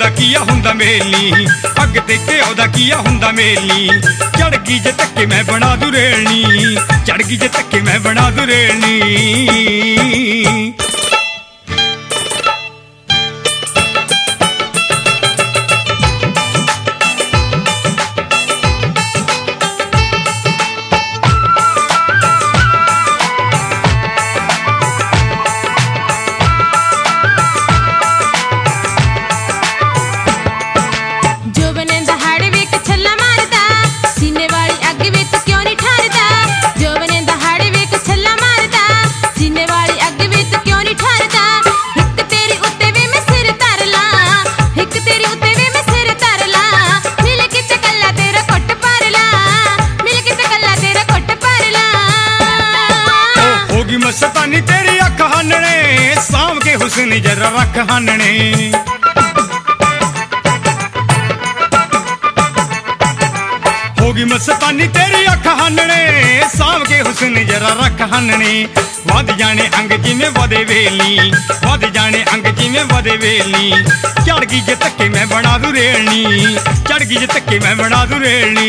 ओदा किया हुंदा मेलनी, अग ते ओदा किया हुंदा मेलनी। चढ़ गई जे धक्के मैं बना दूं रेलनी, चढ़ गई जे धक्के मैं बना दूं रेलनी। मस्तानी तेरी अख हानने, साम के हुस्न जरा रख हानने। होगी मस्तानी तेरी अख हानने, साम के हुस्न जरा रख हानने। वध जाने अंग जिमें वधे वेलनी, वध जाने अंग जिमें वधे वेलनी। चढ़ गई जे धक्के मैं बना दूं रेलनी, चढ़ गई जे धक्के मैं बना दूं रेलनी।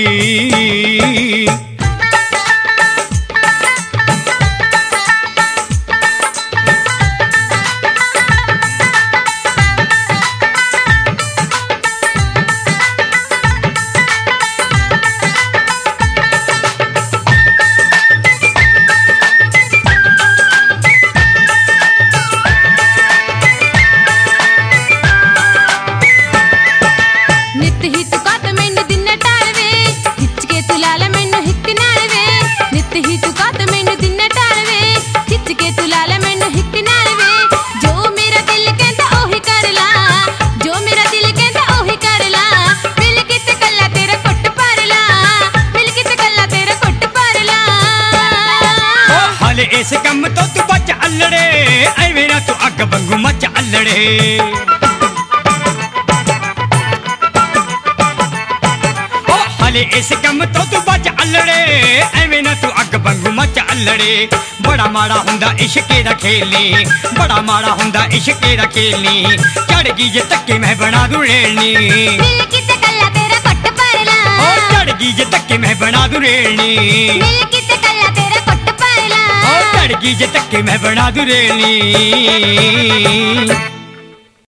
इस कम तो तू बच अल्लड़े, ऐवें ना तू अग वांगू मच अल्लड़े। ओ हाले इस कम तो तू बच अल्लड़े, ऐवें ना तू अग वांगू मच अल्लड़े। बड़ा माड़ा हुंदा इश्के दा खेलनी, बड़ा माड़ा हुंदा इश्के दा खेलनी। चढ़ गई जे धक्के मैं बना दूं रेलनी, मिल किते कल्ला तेरा कुट परला। ओ चढ़ गई जे धक्के मैं बना दूं रेलनी, मिल किते कल्ला तेरा कुट परला। चढ़ गई जे धक्के मैं बना दूं रेलनी।